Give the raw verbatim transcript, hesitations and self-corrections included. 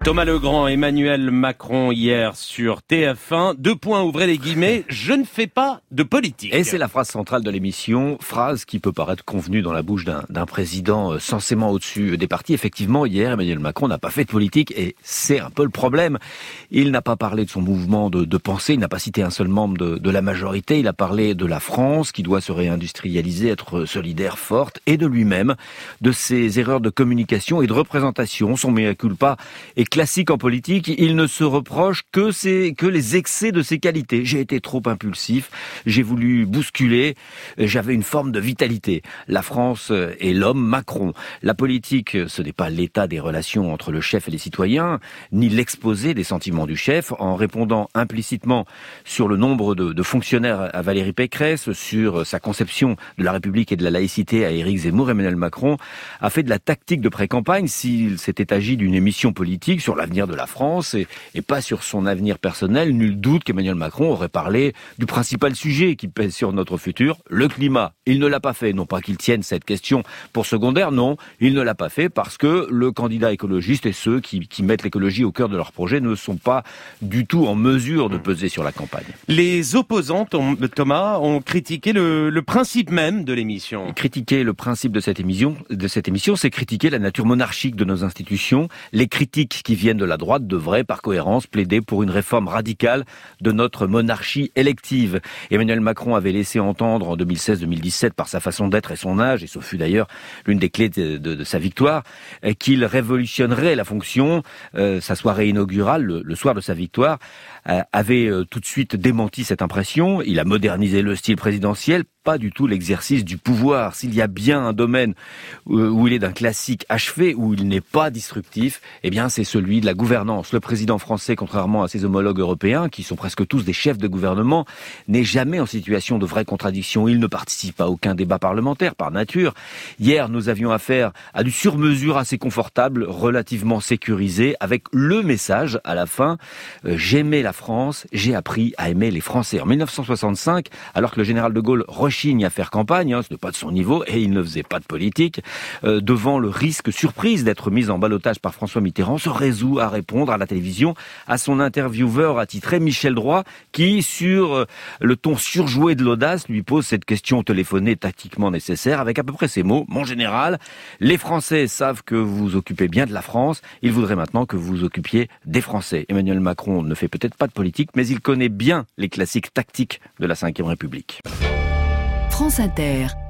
Thomas Legrand, Emmanuel Macron hier sur T F un. Deux points, ouvrez les guillemets. Je ne fais pas de politique. Et c'est la phrase centrale de l'émission, phrase qui peut paraître convenue dans la bouche d'un, d'un président censément au-dessus des partis. Effectivement, hier, Emmanuel Macron n'a pas fait de politique et c'est un peu le problème. Il n'a pas parlé de son mouvement de, de pensée, il n'a pas cité un seul membre de, de la majorité. Il a parlé de la France qui doit se réindustrialiser, être solidaire, forte, et de lui-même, de ses erreurs de communication et de représentation. Son mea culpa est classique en politique, il ne se reproche que, ses, que les excès de ses qualités. J'ai été trop impulsif, j'ai voulu bousculer, j'avais une forme de vitalité. La France est l'homme Macron. La politique, ce n'est pas l'état des relations entre le chef et les citoyens, ni l'exposé des sentiments du chef. En répondant implicitement sur le nombre de, de fonctionnaires à Valérie Pécresse, sur sa conception de la République et de la laïcité à Éric Zemmour, Emmanuel Macron a fait de la tactique de pré-campagne, s'il s'était agi d'une émission politique sur l'avenir de la France et, et pas sur son avenir personnel. Nul doute qu'Emmanuel Macron aurait parlé du principal sujet qui pèse sur notre futur, le climat. Il ne l'a pas fait, non pas qu'il tienne cette question pour secondaire, non, il ne l'a pas fait parce que le candidat écologiste et ceux qui, qui mettent l'écologie au cœur de leur projet ne sont pas du tout en mesure de peser sur la campagne. Les opposants, Thomas, ont critiqué le, le principe même de l'émission. Critiquer le principe de cette émission, de cette émission, c'est critiquer la nature monarchique de nos institutions. Les critiques qui viennent de la droite devrait, par cohérence, plaider pour une réforme radicale de notre monarchie élective. Emmanuel Macron avait laissé entendre en deux mille seize deux mille dix-sept, par sa façon d'être et son âge, et ce fut d'ailleurs l'une des clés de, de, de sa victoire, qu'il révolutionnerait la fonction. Euh, sa soirée inaugurale, le, le soir de sa victoire, euh, avait euh, tout de suite démenti cette impression. Il a modernisé le style présidentiel, pas du tout l'exercice du pouvoir. S'il y a bien un domaine où il est d'un classique achevé, où il n'est pas disruptif, eh bien c'est celui de la gouvernance. Le président français, contrairement à ses homologues européens, qui sont presque tous des chefs de gouvernement, n'est jamais en situation de vraie contradiction. Il ne participe à aucun débat parlementaire, par nature. Hier, nous avions affaire à du sur-mesure assez confortable, relativement sécurisé, avec le message à la fin, euh, j'aimais la France, j'ai appris à aimer les Français. En dix-neuf cent soixante-cinq, alors que le général de Gaulle rechigne à faire campagne, hein, ce n'est pas de son niveau, et il ne faisait pas de politique, euh, devant le risque surprise d'être mis en ballottage par François Mitterrand, se résout à répondre à la télévision à son intervieweur attitré Michel Droit, qui, sur euh, le ton surjoué de l'audace, lui pose cette question téléphonée tactiquement nécessaire, avec à peu près ces mots: mon général, les Français savent que vous vous occupez bien de la France, ils voudraient maintenant que vous vous occupiez des Français. Emmanuel Macron ne fait peut-être pas de politique, mais il connaît bien les classiques tactiques de la cinquième République. France Inter.